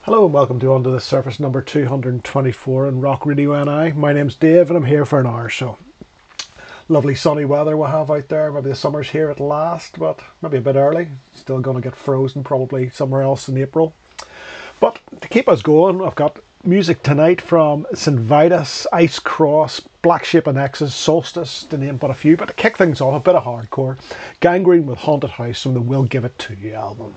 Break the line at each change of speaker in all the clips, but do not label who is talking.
Hello and welcome to Under the Surface number 224 in Rock Radio NI. My name's Dave and I'm here for an hour or so. Lovely sunny weather we'll have out there. Maybe the summer's here at last, but maybe a bit early. Still going to get frozen probably somewhere else in April. But to keep us going, I've got music tonight from St. Vitus, Ice Cross, Black Sheep and X's, Solstice, to name but a few. But to kick things off, a bit of hardcore. Gangrene with Haunted House from the We'll Give It To You album.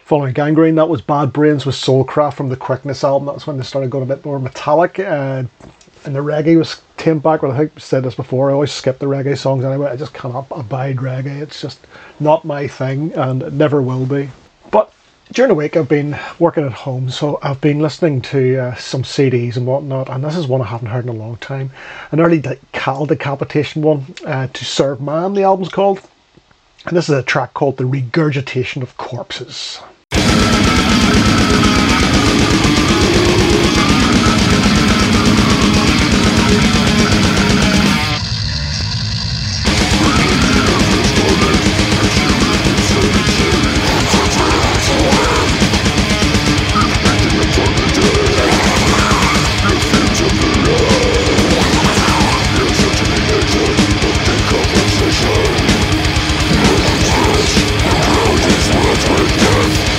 Following Gangrene, that was Bad Brains with Soulcraft from the Quickness album. That's when they started going a bit more metallic. And the reggae was came back, but I think I said this before, I always skip the reggae songs anyway. I just cannot abide reggae. It's just not my thing, and it never will be. But during the week I've been working at home, so I've been listening to some CDs and whatnot, and this is one I haven't heard in a long time. An early Cal Decapitation one, To Serve Man, the album's called. And this is a track called The Regurgitation of Corpses.
Death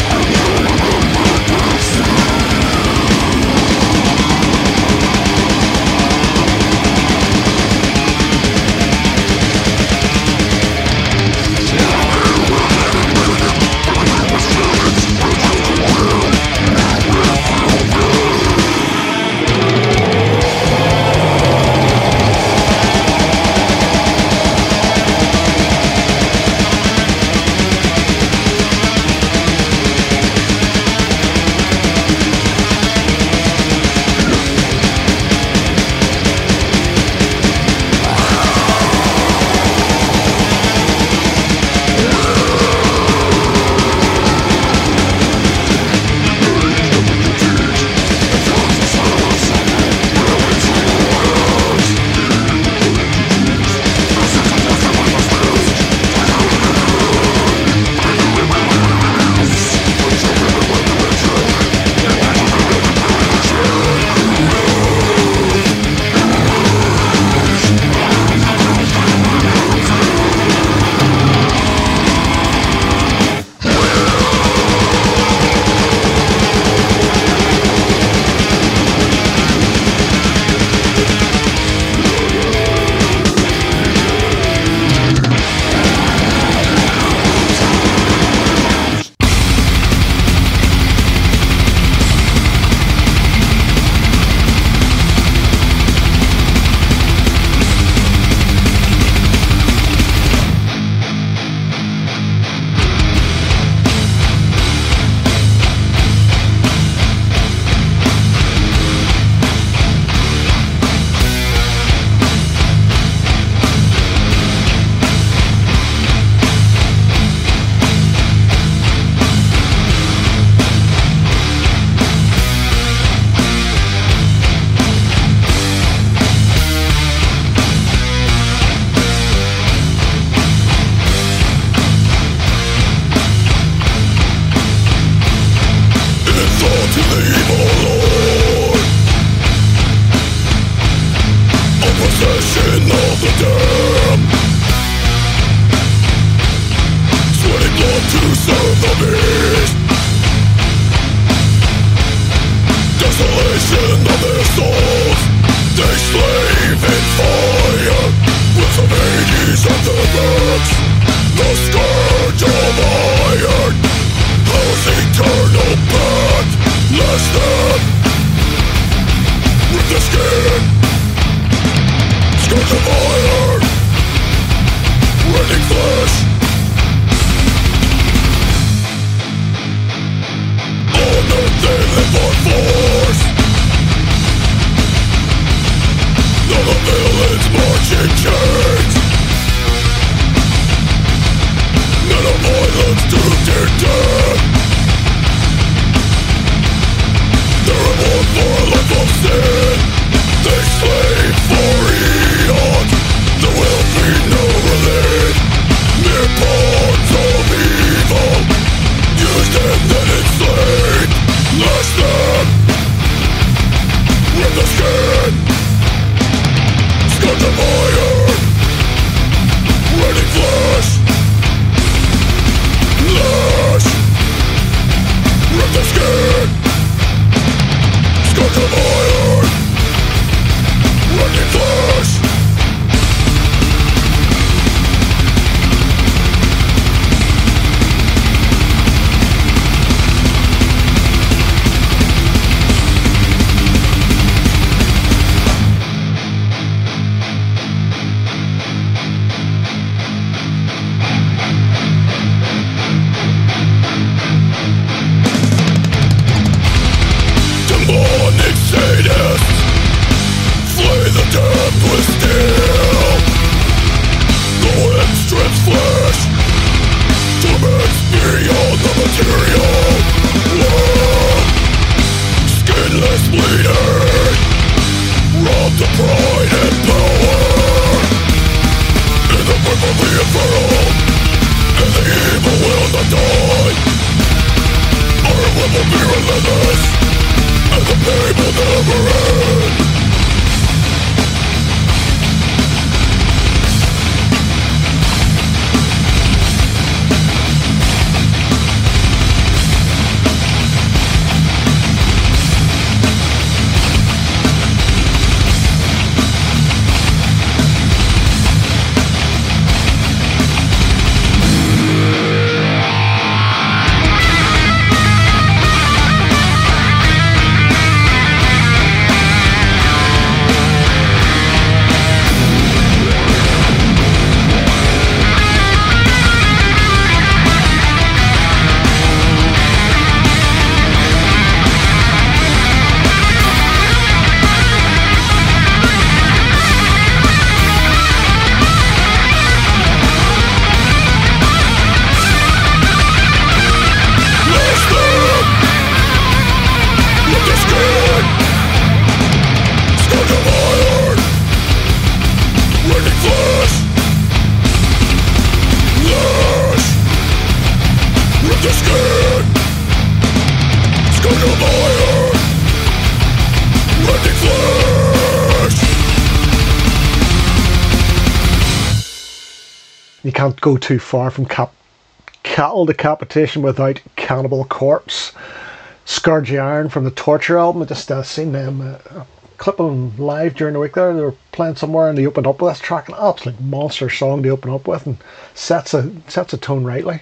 You can't go too far from Cattle Decapitation without Cannibal Corpse. Scourge the Iron from the Torture album. I just seen them clip them live during the week there. They were playing somewhere and they opened up with this track. An absolute monster song to open up with and sets a tone rightly.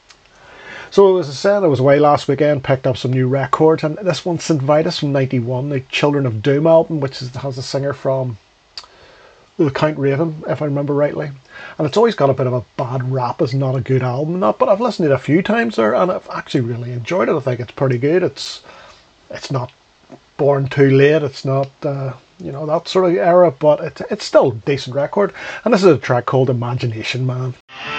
So as I said, I was away last weekend, picked up some new records, and this one's St. Vitus from '91, the Children of Doom album, which has a singer from the Count Raven, if I remember rightly. And it's always got a bit of a bad rap as not a good album, but I've listened to it a few times there and I've actually really enjoyed it. I think it's pretty good. It's not Born Too Late, it's not that sort of era, but it's still a decent record. And this is a track called Imagination Man.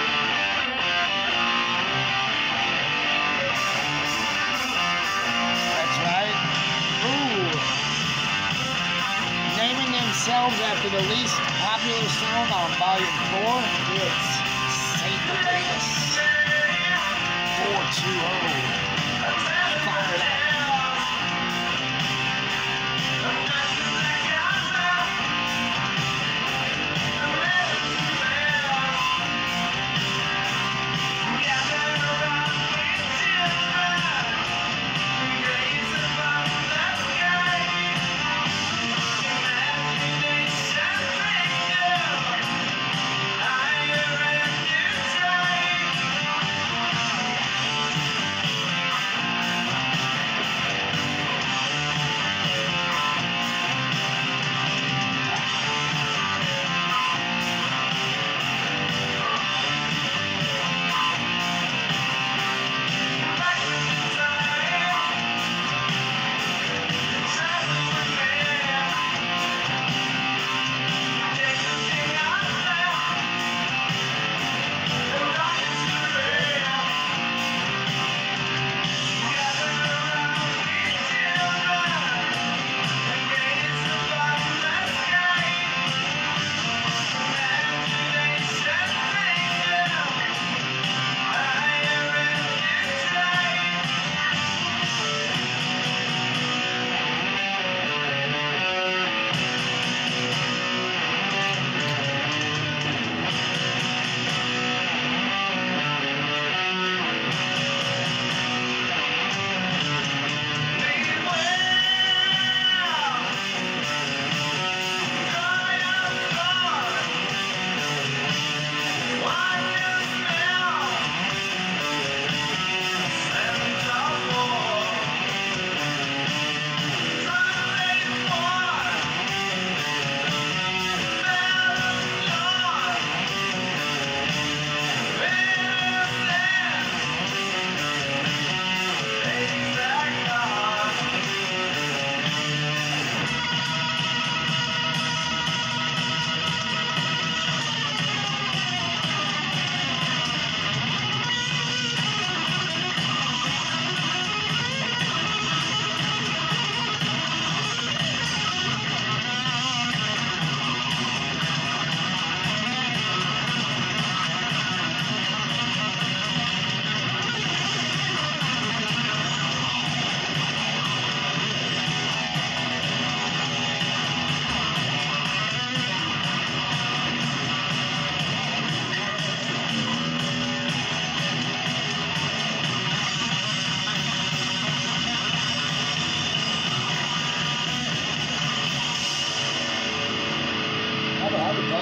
After the least popular song on Volume 4, it's St. Vitus 420. Fire it up.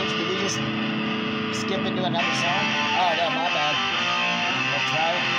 zones. Did we just skip into another zone? Oh, no, my bad. Let's try it.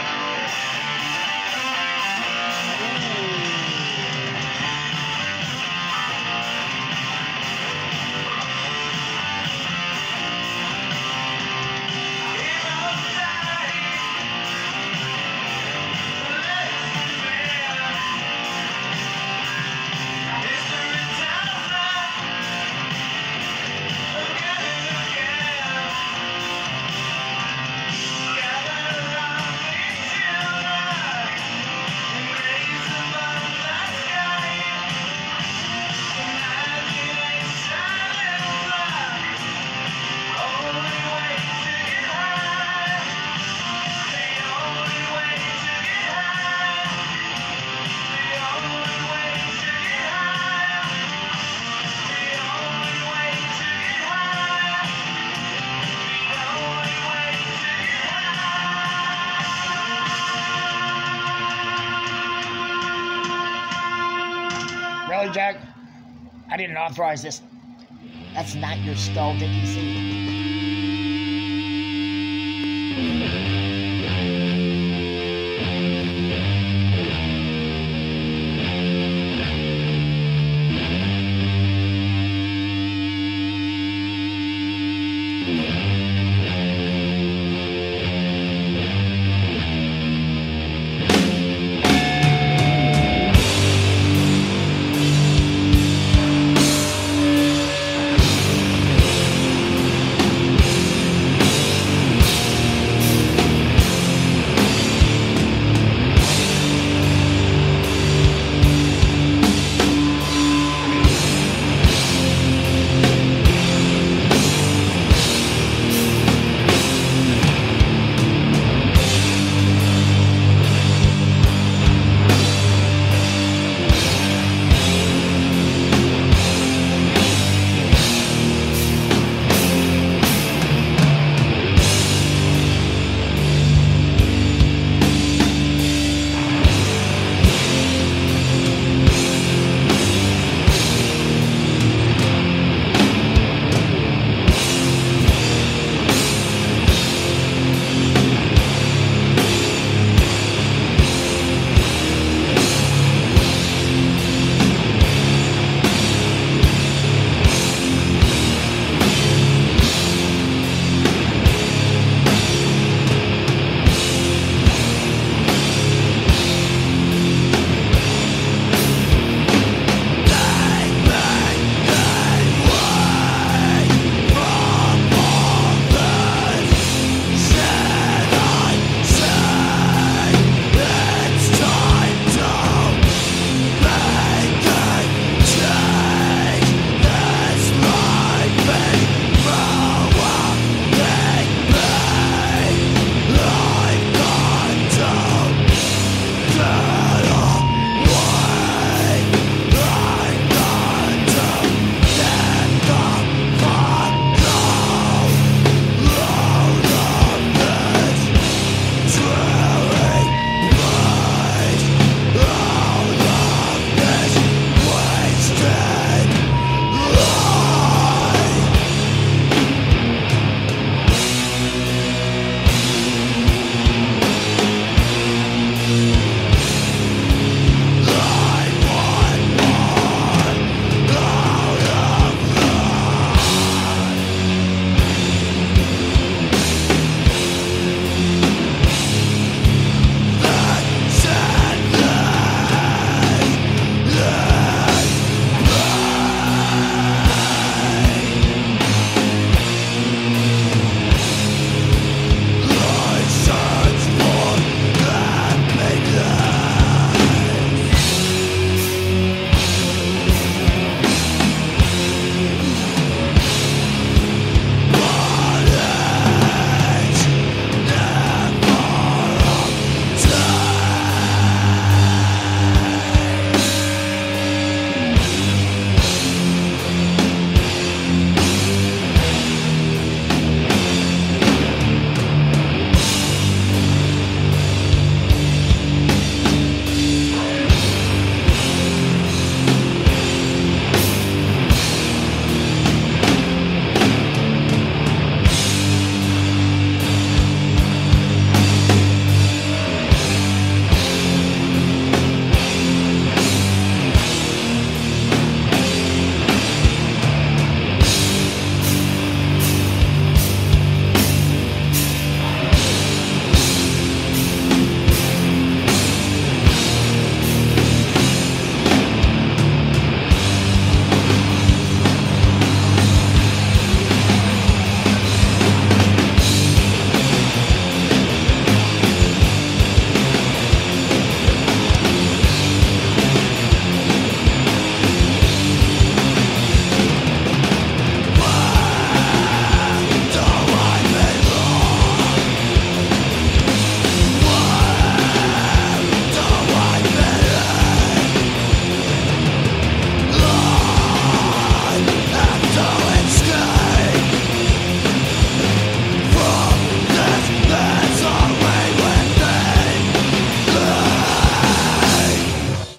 Really, Jack? I didn't authorize this. That's not your skull, DPC.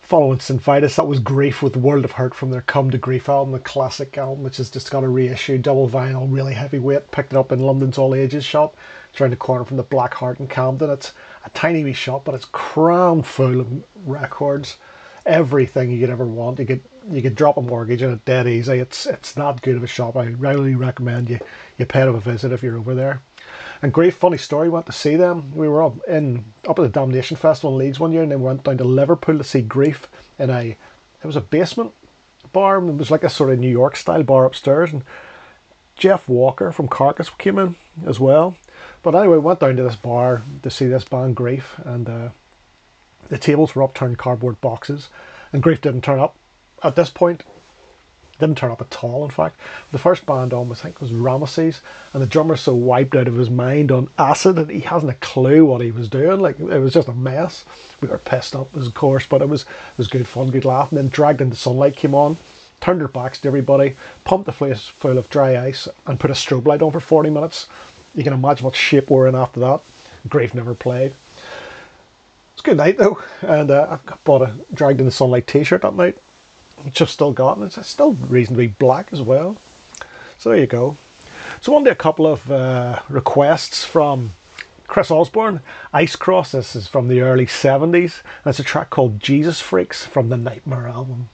Following St. Vitus, that was Grief with World of Hurt from their Come to Grief album, the classic album, which has just got a reissue, double vinyl, really heavyweight. Picked it up in London's All Ages shop. It's around the corner from the Black Heart in Camden. It's a tiny wee shop, but it's crammed full of records. Everything you could ever want. You could drop a mortgage on it dead easy. It's that good of a shop. I really recommend you pay it a visit if you're over there. And Grief, funny story, went to see them. We were up at the Damnation Festival in Leeds one year, and then we went down to Liverpool to see Grief in it was a basement bar. It was like a sort of New York style bar upstairs, and Jeff Walker from Carcass came in as well. But anyway, we went down to this bar to see this band Grief, and the tables were upturned cardboard boxes, and Grief didn't turn up at this point. Didn't turn up at all, in fact. The first band on was, I think, was Ramesses, and the drummer's so wiped out of his mind on acid that he hasn't a clue what he was doing. Like, it was just a mess. We were pissed up, of course, but it was good fun, good laugh. And then Dragged into Sunlight came on, turned their backs to everybody, pumped the place full of dry ice, and put a strobe light on for 40 minutes. You can imagine what shape we're in after that. Grief never played. It's a good night, though, and I bought a Dragged into Sunlight t-shirt that night, which I've still got, and it's still reasonably black as well. So there you go. So on to a couple of requests from Chris Osborne. Ice Cross, this is from the early 70s, and it's a track called Jesus Freaks from the Nightmare album.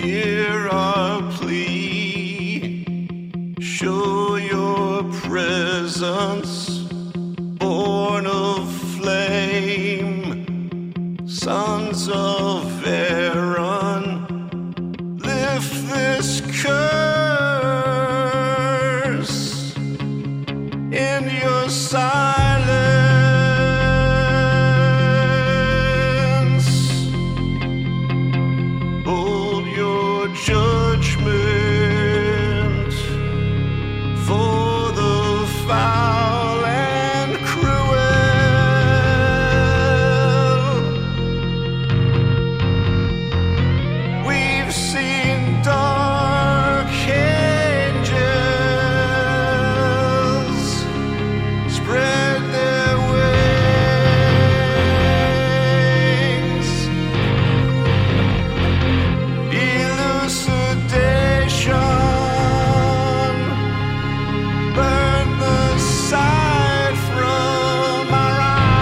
hear our plea. Show your presence, born of flame, sons of Aaron. Lift this curse in your silence. Hold your judgment for the foul and cruel. We've seen dark angels spread their wings. Elucidation, burn the sight from our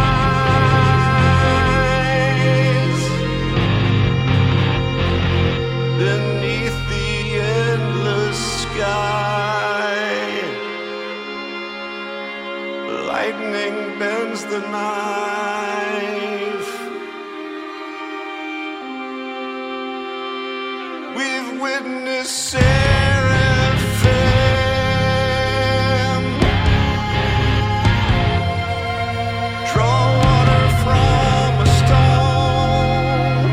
eyes. Beneath the endless sky, lightning bends the knife. We've witnessed seraphim draw water from a stone.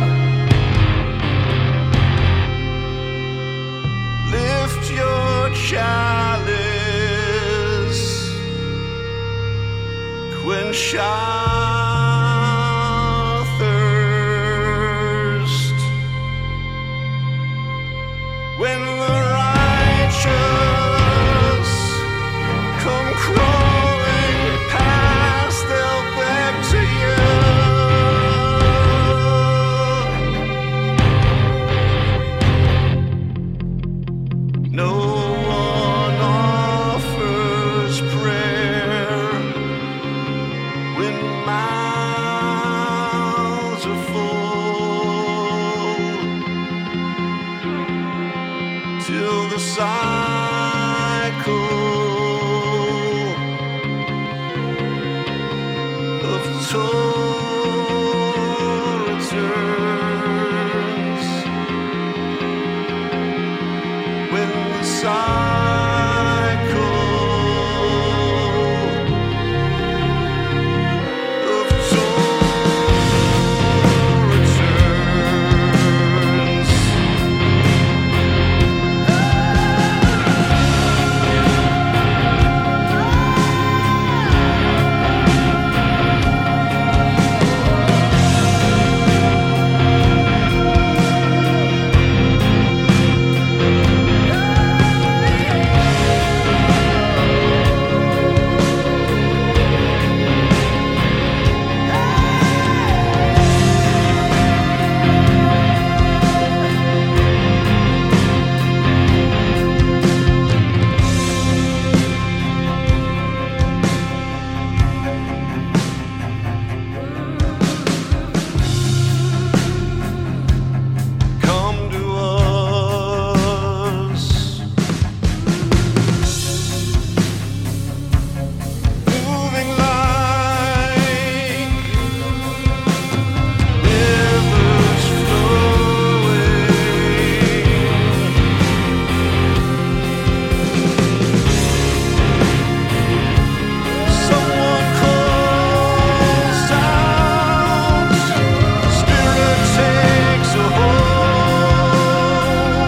Lift your chalice, quench our thirst. When the righteous come crawling past, they'll beg to you. No one offers prayer when mouths are full, till the cycle of toil returns. When the cycle of toil returns. Come to us, moving like rivers flowing. Someone calls out, Spirit takes a hold.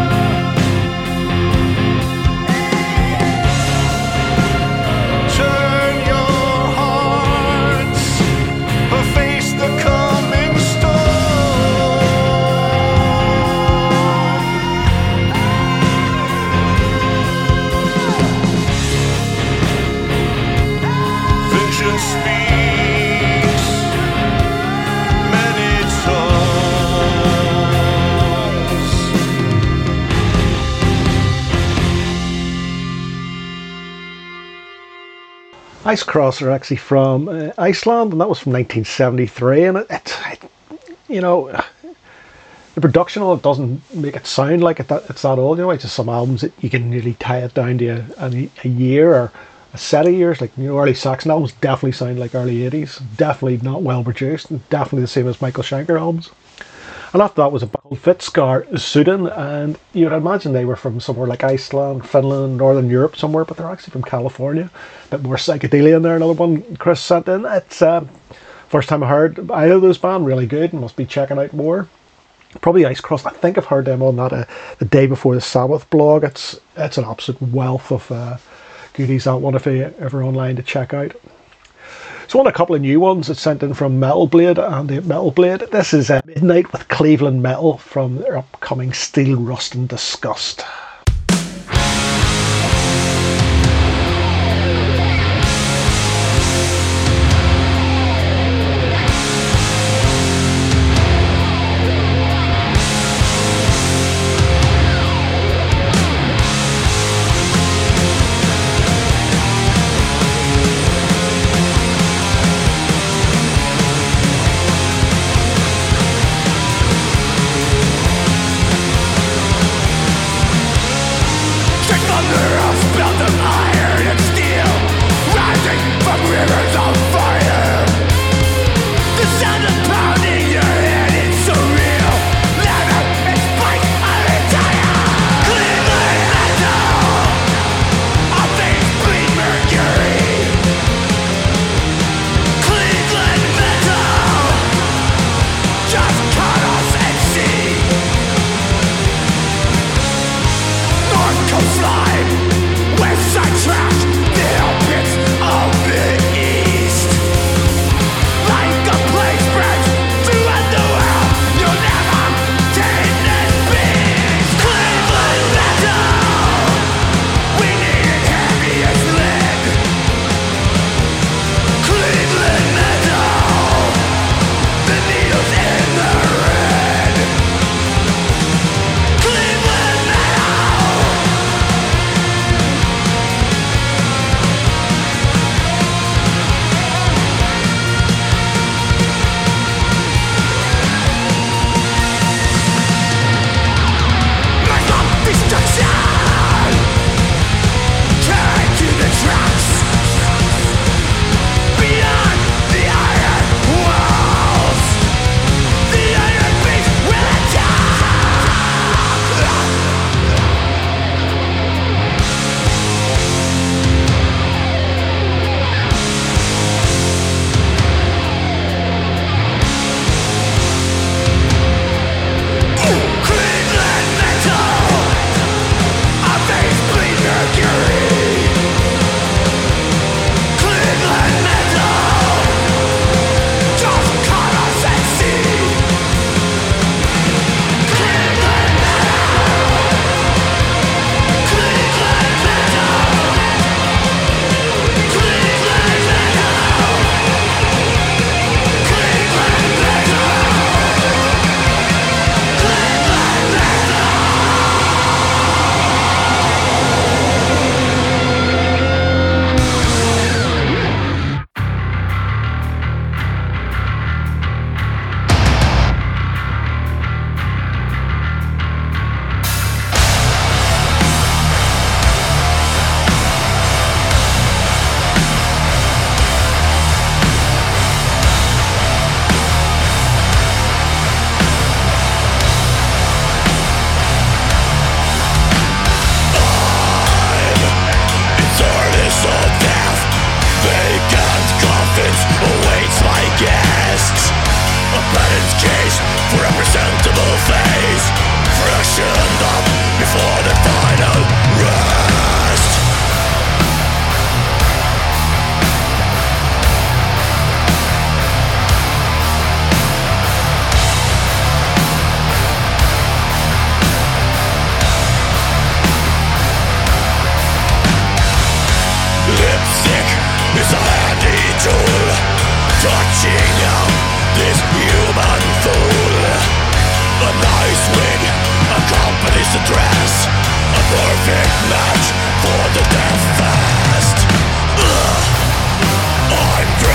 Turn your hearts, face the coming storm. Vision speaks many tongues.
Ice Cross are actually from Iceland, and that was from 1973. And you know, The production on it doesn't make it sound like it's that old. It's just some albums that you can nearly tie it down to a year or a set of years. Like, early Saxon albums definitely sound like early 80s. Definitely not well produced, and definitely the same as Michael Schenker albums. And after that was a band called Fittskar Sudden, and you'd imagine they were from somewhere like Iceland, Finland, Northern Europe somewhere, but they're actually from California. A bit more psychedelia in there. Another one Chris sent in. It's first time I heard either of those band, really good, and must be checking out more. Probably Ice Crust. I think I've heard them on that the Day Before the Sabbath blog. It's an absolute wealth of goodies, that one, if you're ever online to check out. So on a couple of new ones that's sent in from Metal Blade and the Metal Blade. This is Midnight with Cleveland Metal from their upcoming Steel Rust and Disgust.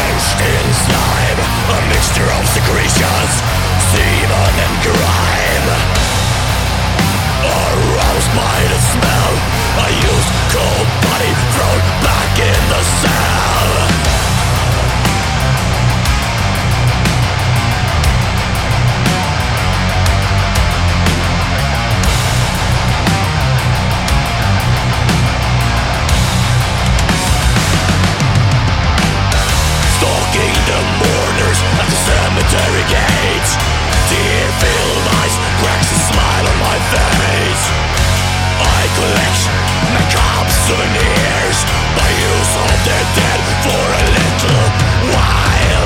Secretions, semen and grime. interrogate. Tear-filled eyes cracks a smile on my face. I collect macabre souvenirs by use of the dead for a little while.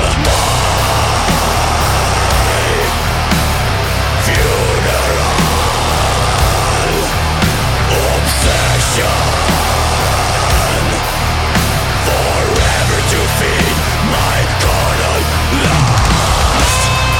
My funeral obsession, forever to feed my carnal lust.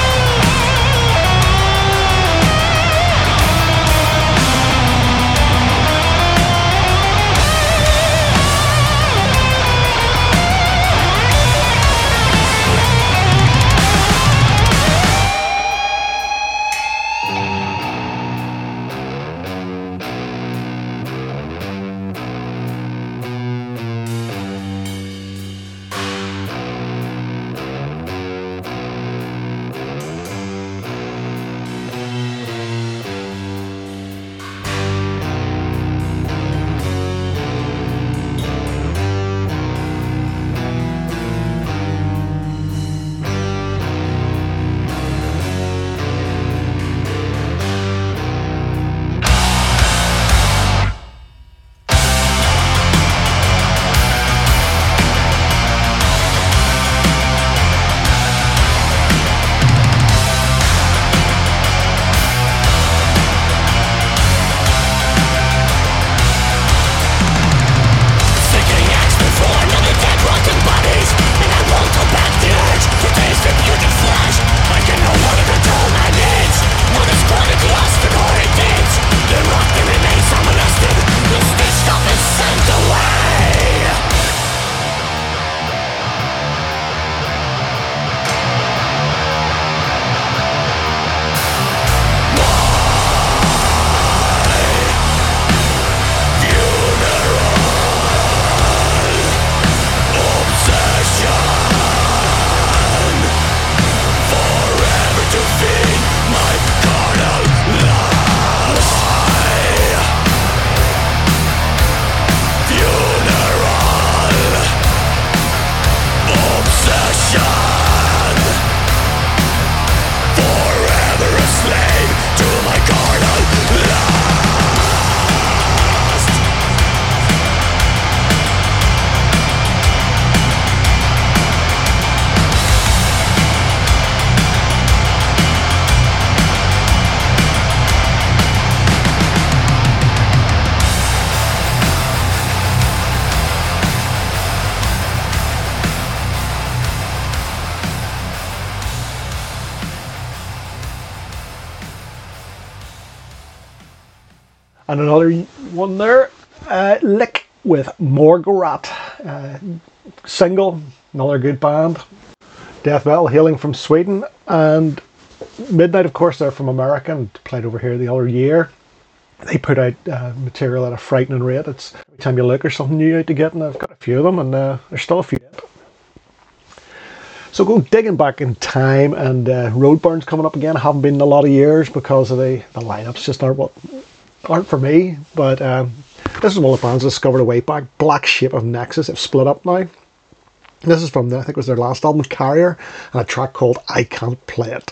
And another one there, Lick with Morgorat, single, another good band, death metal hailing from Sweden, and Midnight, of course, they're from America and played over here the other year. They put out material at a frightening rate. It's every time you look, there's something new out to get, and I've got a few of them, and there's still a few. So go digging back in time, and Roadburn's coming up again. I haven't been in a lot of years because of the lineups just aren't for me. But this is one of the bands I discovered a way back. Black Shape of Nexus. They've split up now. This is from I think it was their last album, Carrier, and a track called I Can't Play It.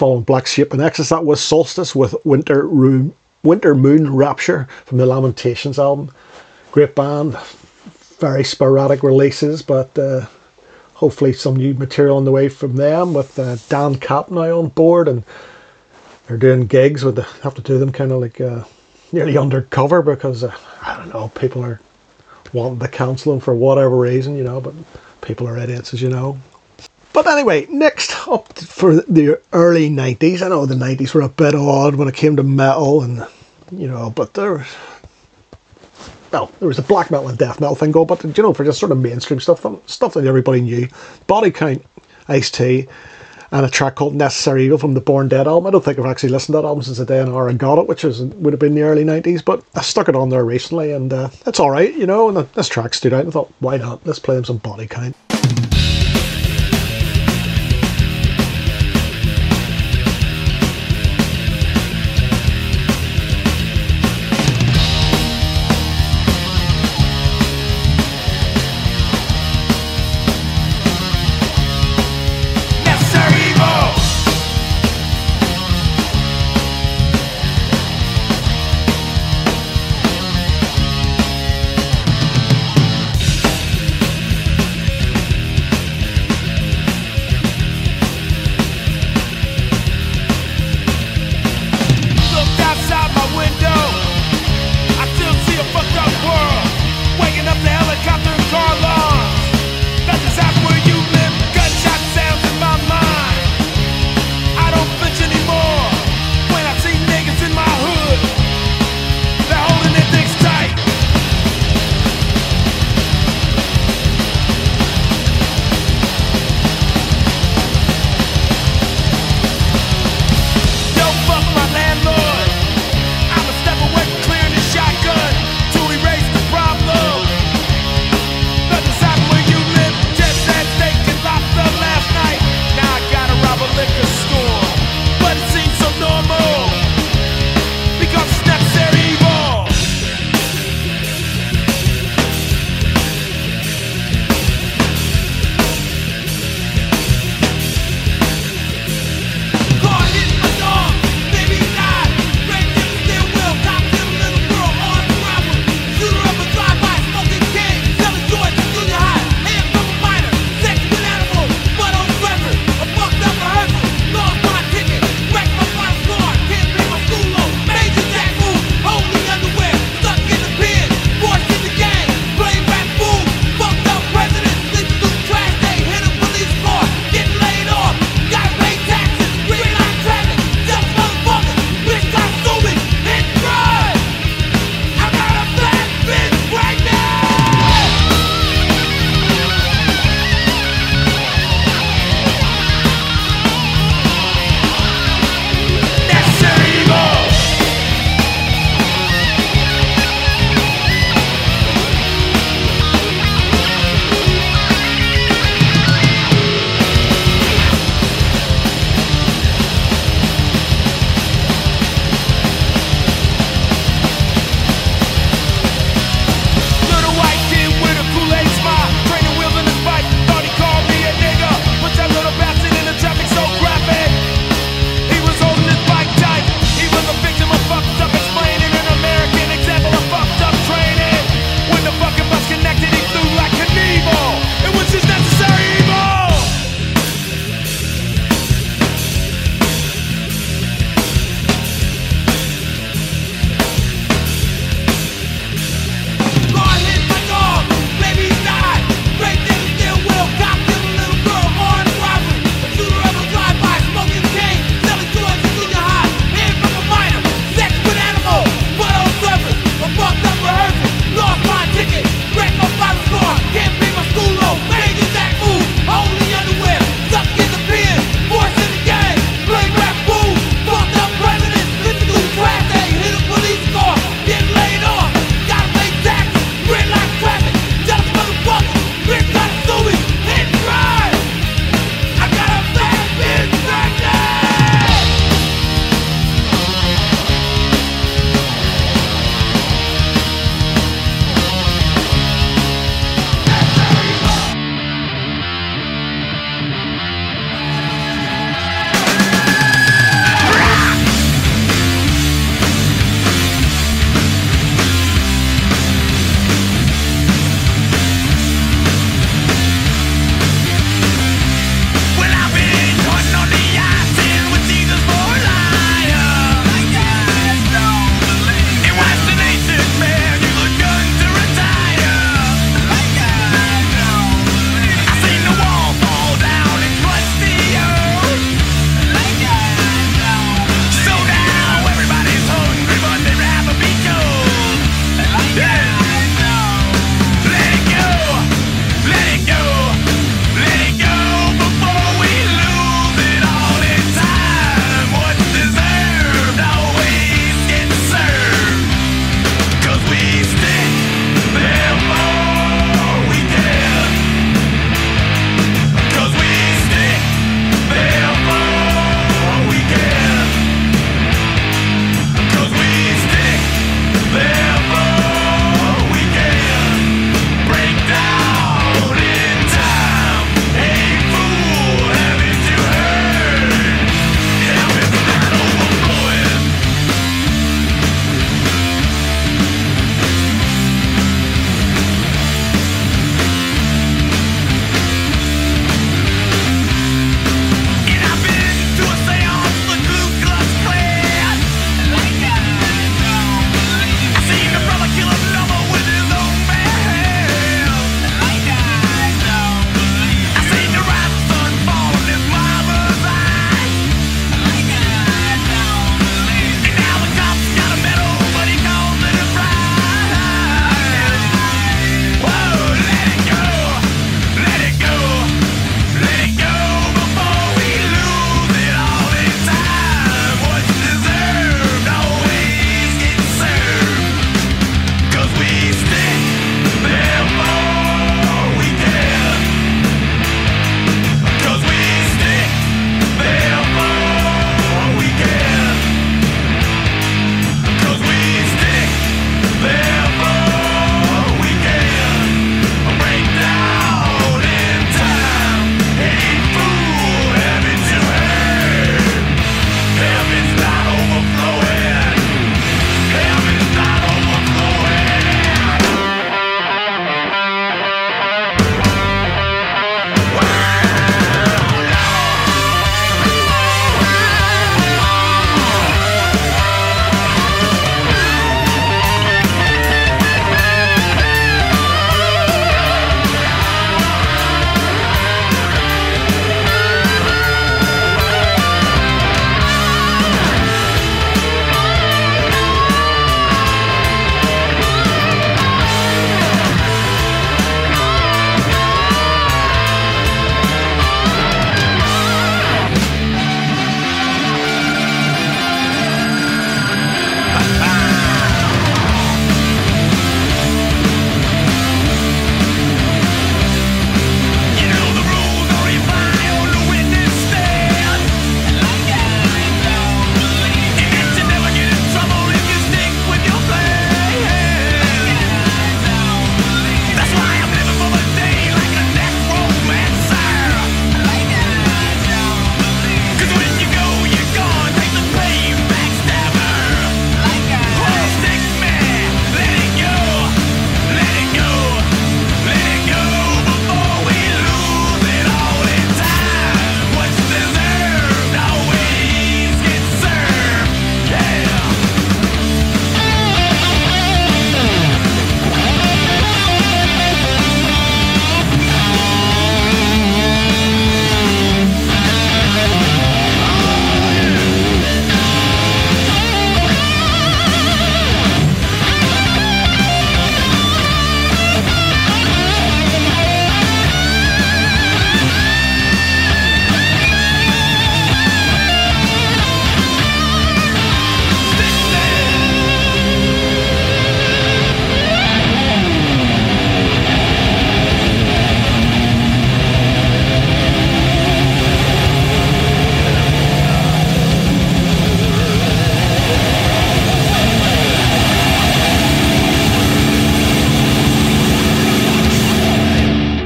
following Black Sheep and Exodus. That was Solstice with Winter Moon Rapture from the Lamentations album. Great band, very sporadic releases, but hopefully some new material on the way from them with Dan Cap now on board, and they're doing gigs with have to do them kind of like nearly undercover because I don't know, people are wanting to cancel them for whatever reason, you know, but people are idiots, as you know. But anyway, next up for the early 90s. I know the 90s were a bit odd when it came to metal, and you know, but there was a black metal and death metal thing going, but you know, for just sort of mainstream stuff that everybody knew. Body Count, Ice-T, and a track called Necessary Evil from the Born Dead album. I don't think I've actually listened to that album since the day in R and got it, which would have been the early 90s, but I stuck it on there recently, and it's alright, you know, and this track stood out, and I thought, why not? Let's play them some Body Count.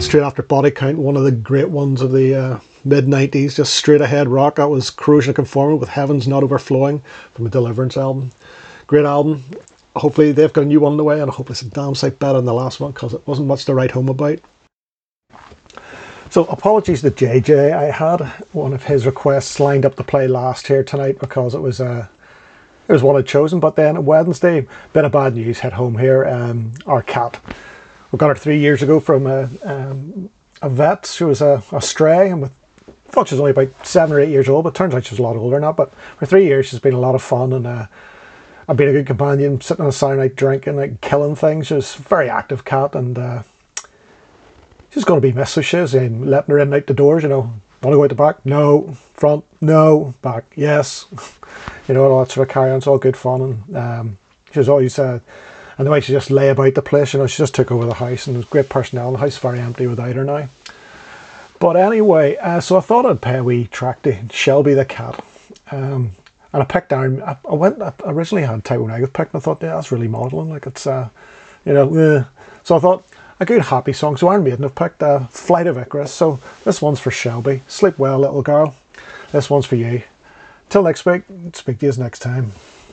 straight after Body Count, one of the great ones of the mid-90s, just straight ahead rock. That was Corrosion of Conformity with Heavens Not Overflowing from a Deliverance album. Great album. Hopefully they've got a new one on the way, and I hope it's a damn sight better than the last one, because it wasn't much to write home about. So apologies to JJ. I had one of his requests lined up to play last here tonight because it was one I'd chosen, but then Wednesday, bit of bad news hit home here. Our cat, we got her 3 years ago from a vet. She was a stray, and we thought she was only about 7 or 8 years old, but turns out she was a lot older now. But for 3 years she's been a lot of fun, and I've been a good companion, sitting on a Saturday night drinking, like killing things. She's a very active cat, and she's going to be missed, so she is. And letting her in and out the doors, you know. Want to go out the back? No. Front? No. Back? Yes. You know, all that sort of carry on. It's all good fun. And she was always, and the way she just lay about the place, you know, she just took over the house, and there was great personnel. The house is very empty without her now. But anyway, so I thought I'd pay a wee track to Shelby the cat. And I picked down, I originally had Type O Negative picked, and I thought, yeah, that's really modelling. Like, it's, you know, so I thought, a good happy song. So Iron Maiden have picked Flight of Icarus. So this one's for Shelby. Sleep well, little girl. This one's for you. Till next week. Speak to you next time.